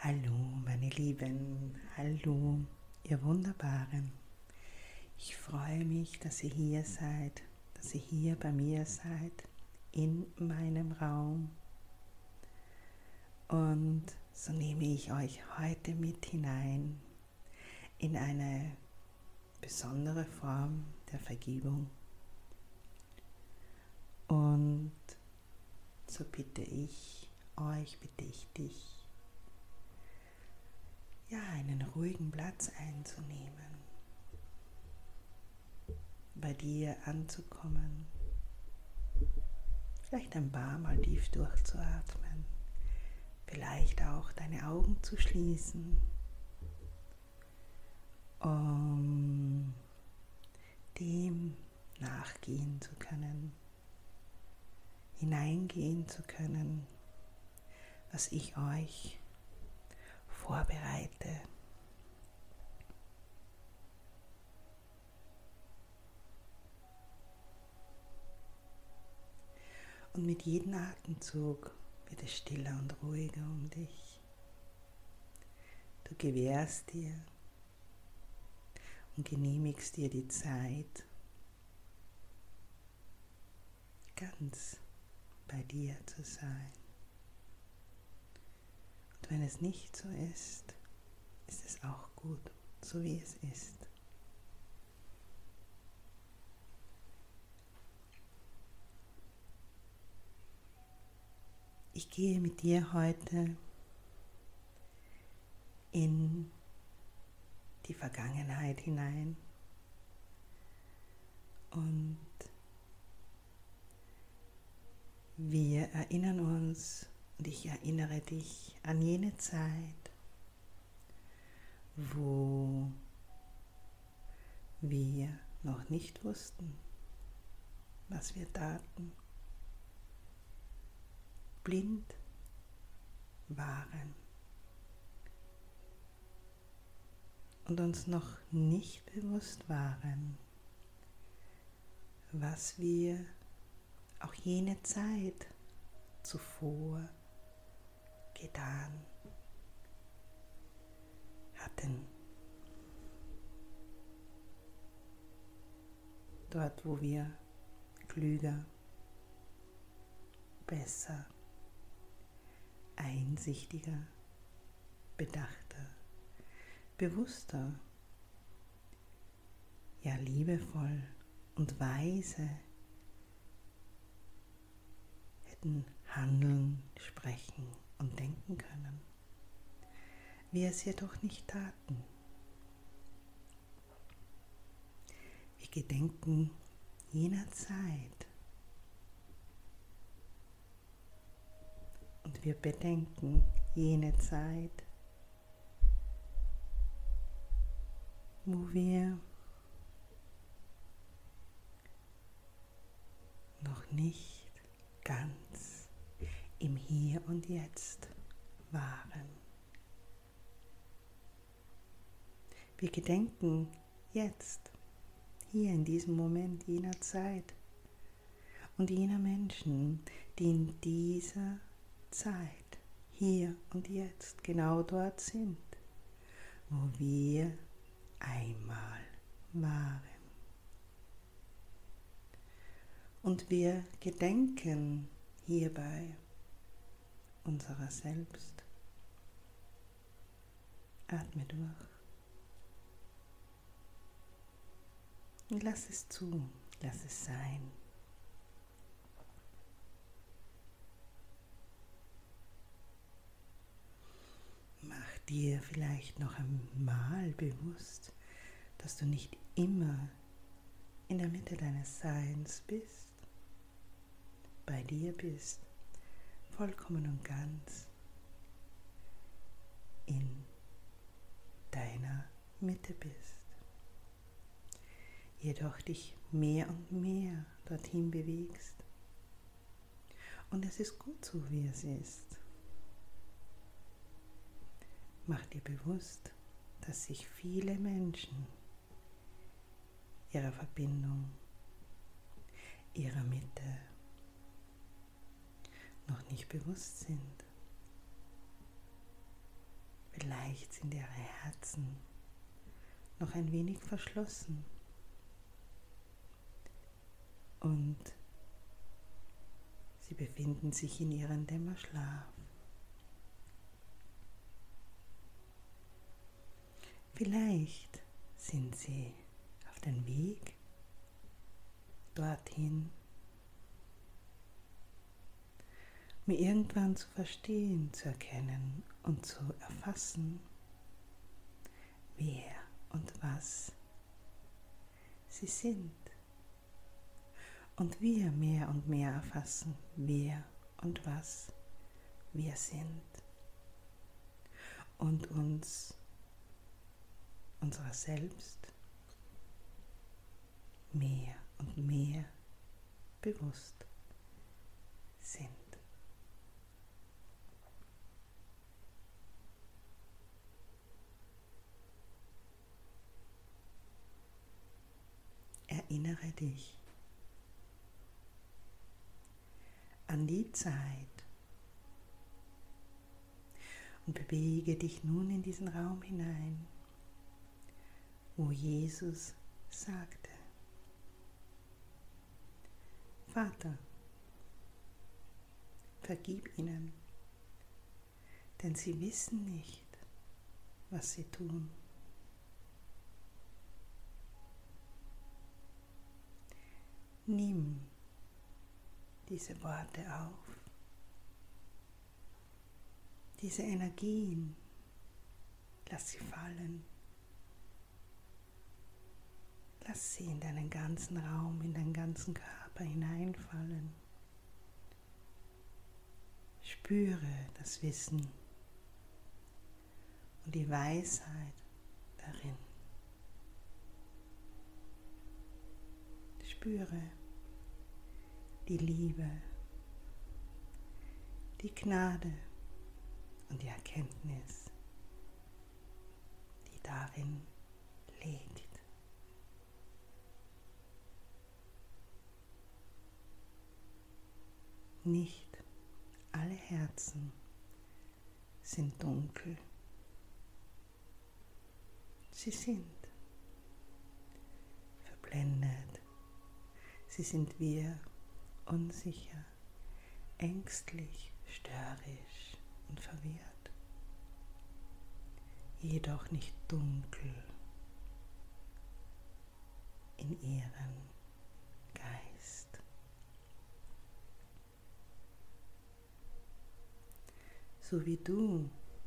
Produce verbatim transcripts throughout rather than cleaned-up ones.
Hallo meine Lieben, hallo ihr Wunderbaren. Ich freue mich, dass ihr hier seid, dass ihr hier bei mir seid, in meinem Raum. Und so nehme ich euch heute mit hinein in eine besondere Form der Vergebung. Und so bitte ich euch, bitte ich dich, ja, einen ruhigen Platz einzunehmen, bei dir anzukommen, vielleicht ein paar Mal tief durchzuatmen, vielleicht auch deine Augen zu schließen, um dem nachgehen zu können, hineingehen zu können, was ich euch vorbereite. Und mit jedem Atemzug wird es stiller und ruhiger um dich. Du gewährst dir und genehmigst dir die Zeit, ganz bei dir zu sein. Und wenn es nicht so ist, ist es auch gut, so wie es ist. Ich gehe mit dir heute in die Vergangenheit hinein und wir erinnern uns und ich erinnere dich an jene Zeit, wo wir noch nicht wussten, was wir taten, blind waren und uns noch nicht bewusst waren, was wir auch jene Zeit zuvor getan hatten. Dort, wo wir klüger, besser, einsichtiger, bedachter, bewusster, ja liebevoll und weise hätten handeln, sprechen und denken können, wir es jedoch nicht taten. Wir gedenken jener Zeit und wir bedenken jene Zeit, wo wir noch nicht ganz im Hier und Jetzt waren. Wir gedenken jetzt, hier in diesem Moment jener Zeit und jener Menschen, die in dieser Zeit, hier und jetzt, genau dort sind, wo wir einmal waren. Und wir gedenken hierbei unserer selbst. Atme durch. Und lass es zu, lass es sein. Mach dir vielleicht noch einmal bewusst, dass du nicht immer in der Mitte deines Seins bist, bei dir bist, vollkommen und ganz in deiner Mitte bist. Jedoch dich mehr und mehr dorthin bewegst. Und es ist gut so, wie es ist. Mach dir bewusst, dass sich viele Menschen ihrer Verbindung, ihrer Mitte noch nicht bewusst sind. Vielleicht sind ihre Herzen noch ein wenig verschlossen und sie befinden sich in ihrem Dämmerschlaf. Vielleicht sind sie auf dem Weg dorthin, um irgendwann zu verstehen, zu erkennen und zu erfassen, wer und was sie sind. Und wir mehr und mehr erfassen, wer und was wir sind. Und uns unserer selbst mehr und mehr bewusst sind. Erinnere dich an die Zeit und bewege dich nun in diesen Raum hinein, wo Jesus sagte: Vater, vergib ihnen, denn sie wissen nicht, was sie tun. Nimm diese Worte auf, diese Energien, lass sie fallen. Lass sie in deinen ganzen Raum, in deinen ganzen Körper hineinfallen. Spüre das Wissen und die Weisheit darin. Spüre die Liebe, die Gnade und die Erkenntnis, die darin liegt. Nicht alle Herzen sind dunkel. Sie sind verblendet. Sie sind wir unsicher, ängstlich, störrisch und verwirrt. Jedoch nicht dunkel in ihrem Geist. So wie du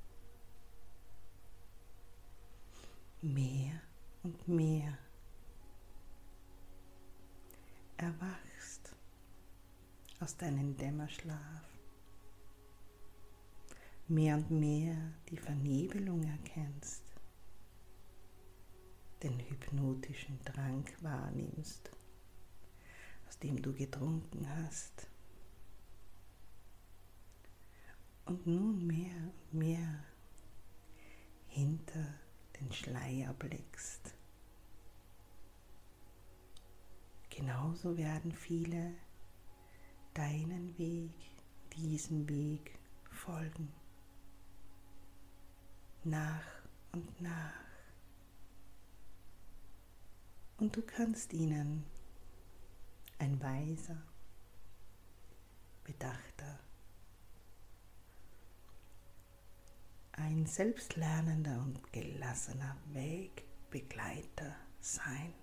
mehr und mehr erwachst aus deinem Dämmerschlaf, mehr und mehr die Vernebelung erkennst, den hypnotischen Trank wahrnimmst, aus dem du getrunken hast, und nun mehr und mehr hinter den Schleier blickst. Genauso werden viele deinen Weg, diesen Weg folgen, nach und nach. Und du kannst ihnen ein weiser, bedachter, ein selbstlernender und gelassener Wegbegleiter sein.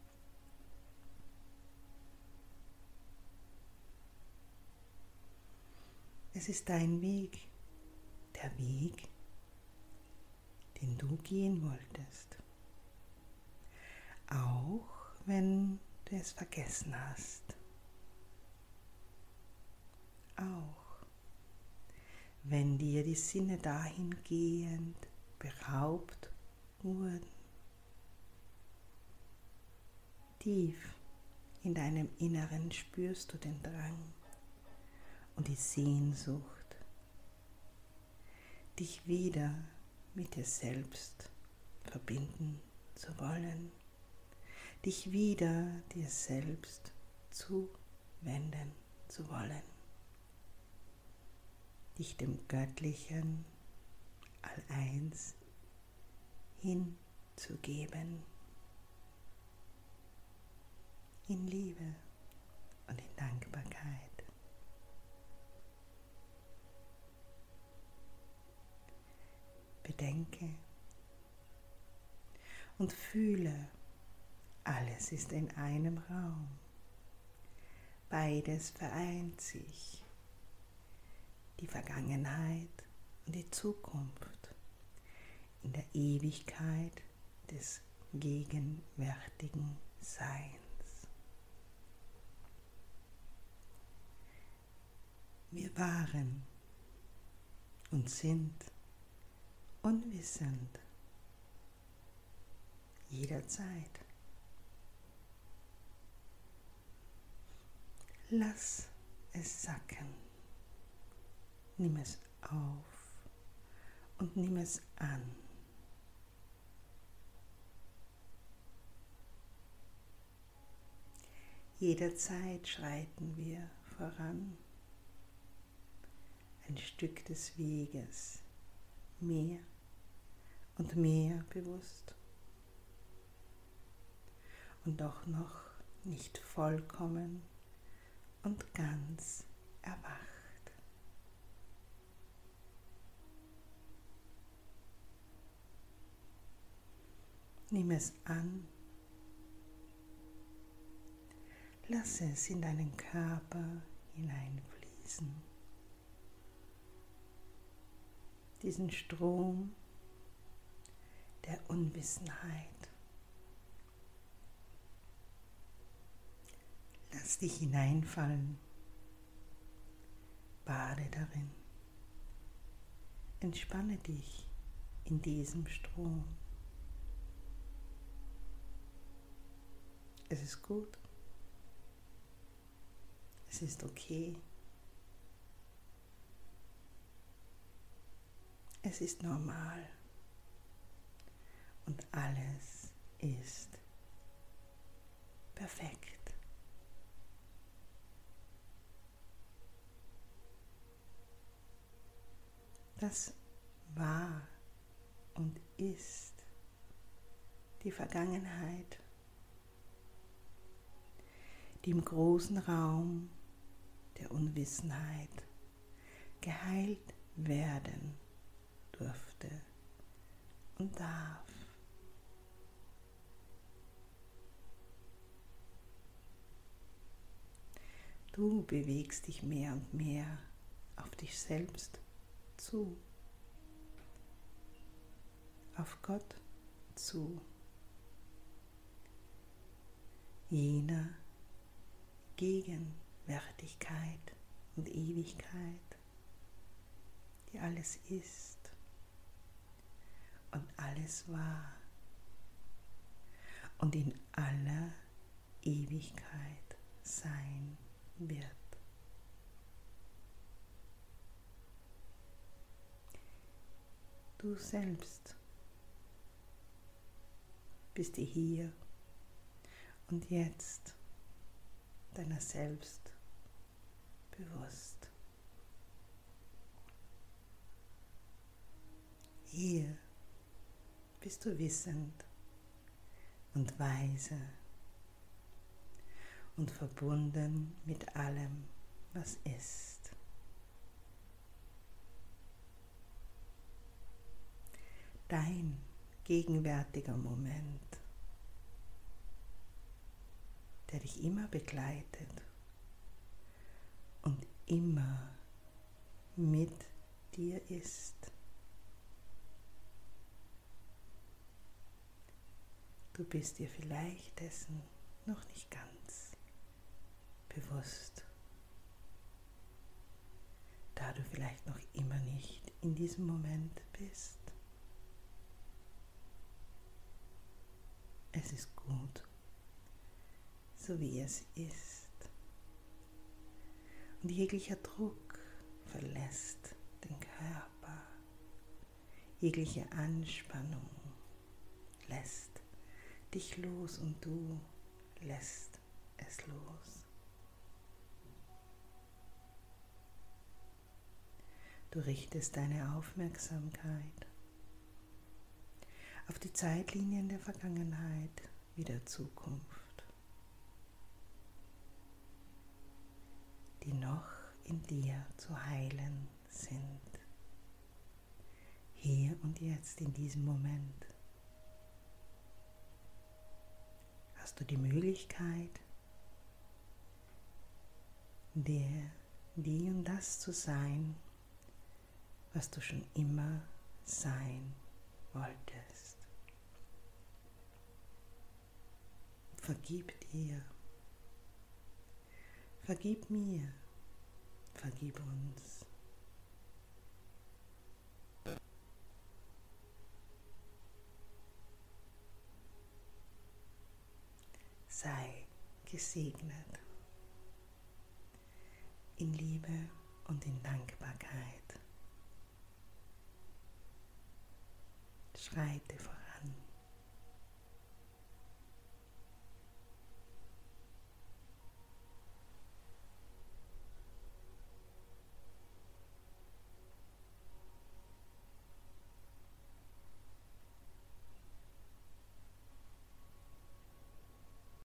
Es ist dein Weg, der Weg, den du gehen wolltest. Auch wenn du es vergessen hast. Auch wenn dir die Sinne dahingehend beraubt wurden. Tief in deinem Inneren spürst du den Drang und die Sehnsucht, dich wieder mit dir selbst verbinden zu wollen, dich wieder dir selbst zuwenden zu wollen, dich dem göttlichen, all eins hinzugeben. In Liebe und in Dankbarkeit. Bedenke und fühle, alles ist in einem Raum. Beides vereint sich, die Vergangenheit und die Zukunft, in der Ewigkeit des gegenwärtigen Seins. Wir waren und sind unwissend, jederzeit. Lass es sacken, nimm es auf und nimm es an. Jederzeit schreiten wir voran, ein Stück des Weges, mehr und mehr bewusst und doch noch nicht vollkommen und ganz erwacht. Nimm es an, lass es in deinen Körper hineinfließen. Diesen Strom der Unwissenheit. Lass dich hineinfallen, bade darin, entspanne dich in diesem Strom. Es ist gut, es ist okay, es ist normal und alles ist perfekt. Das war und ist die Vergangenheit, die im großen Raum der Unwissenheit geheilt werden durfte und darf. Du bewegst dich mehr und mehr auf dich selbst zu, auf Gott zu, jener Gegenwärtigkeit und Ewigkeit, die alles ist und alles war und in aller Ewigkeit sein wird. Du selbst bist dir hier und jetzt deiner selbst bewusst. Hier bist du wissend und weise und verbunden mit allem, was ist. Dein gegenwärtiger Moment, der dich immer begleitet und immer mit dir ist. Du bist dir vielleicht dessen noch nicht ganz bewusst, da du vielleicht noch immer nicht in diesem Moment bist. Es ist gut, so wie es ist. Und jeglicher Druck verlässt den Körper. Jegliche Anspannung lässt dich los und du lässt es los. Du richtest deine Aufmerksamkeit auf die Zeitlinien der Vergangenheit wie der Zukunft, die noch in dir zu heilen sind. Hier und jetzt, in diesem Moment, hast du die Möglichkeit, der, die und das zu sein, was du schon immer sein wolltest. Vergib dir, vergib mir, vergib uns. Sei gesegnet in Liebe und in Dankbarkeit. Schreite voran.